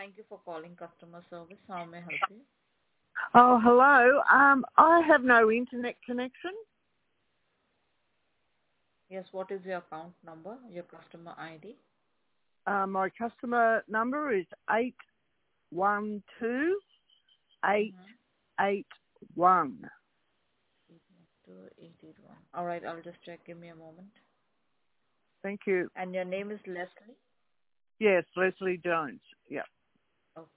Thank you for calling customer service. How may I help you? Oh, hello. I have no internet connection. Yes, what is your account number, your customer ID? My customer number is 812881. 881. All right, I'll just check. Give me a moment. Thank you. And your name is Leslie? Yes, Leslie Jones. Yeah. Okay.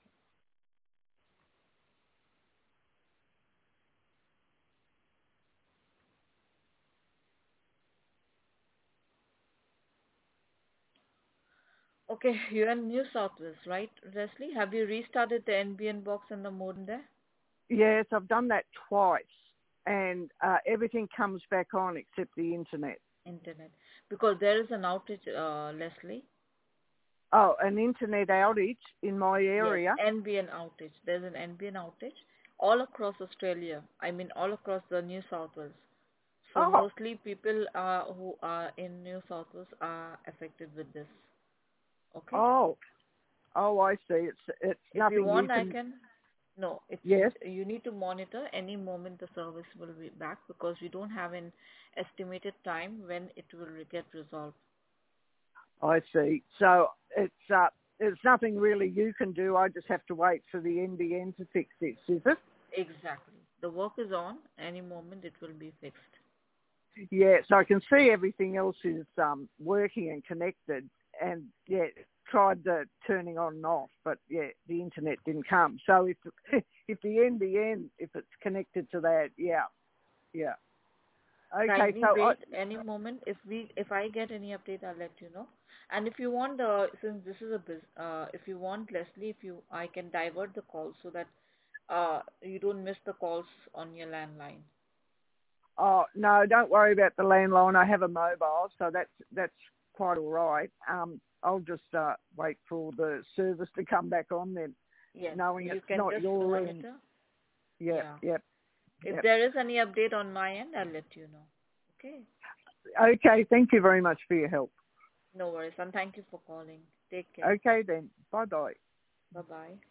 Okay, you're in New South Wales, right, Leslie? Have you restarted the NBN box and the modem there? Yes, I've done that twice, and everything comes back on except the internet. Internet. Because there is an outage, Leslie. Oh, an internet outage in my area? Yes, NBN outage. There's an NBN outage all across Australia. I mean, all across the New South Wales. So Oh, mostly people who are in New South Wales are affected with this. Okay. oh, I see. It's If you nothing you want, I can. can. No, Yes. you need to monitor any moment the service will be back because we don't have an estimated time when it will get resolved. I see. So it's nothing really you can do. I just have to wait for the NBN to fix this, is it? Exactly. The work is on. Any moment it will be fixed. Yeah. So I can see everything else is working and connected, and yeah, tried the turning on and off, but yeah, the internet didn't come. So if if the NBN, if it's connected to that, yeah. Okay. Kindly So wait any moment. If I get any update, I'll let you know. And if you want, since this is if you want, Leslie, I can divert the call so that you don't miss the calls on your landline. oh no, don't worry about the landline. I have a mobile, so that's quite all right. I'll just wait for the service to come back on then, Yes, knowing you it's can not just your end. monitor. Yep, Yeah. yep. If there is any update on my end, I'll let you know. Okay. Okay, thank you very much for your help. No worries, and thank you for calling. Take care. Okay then, bye-bye. Bye-bye.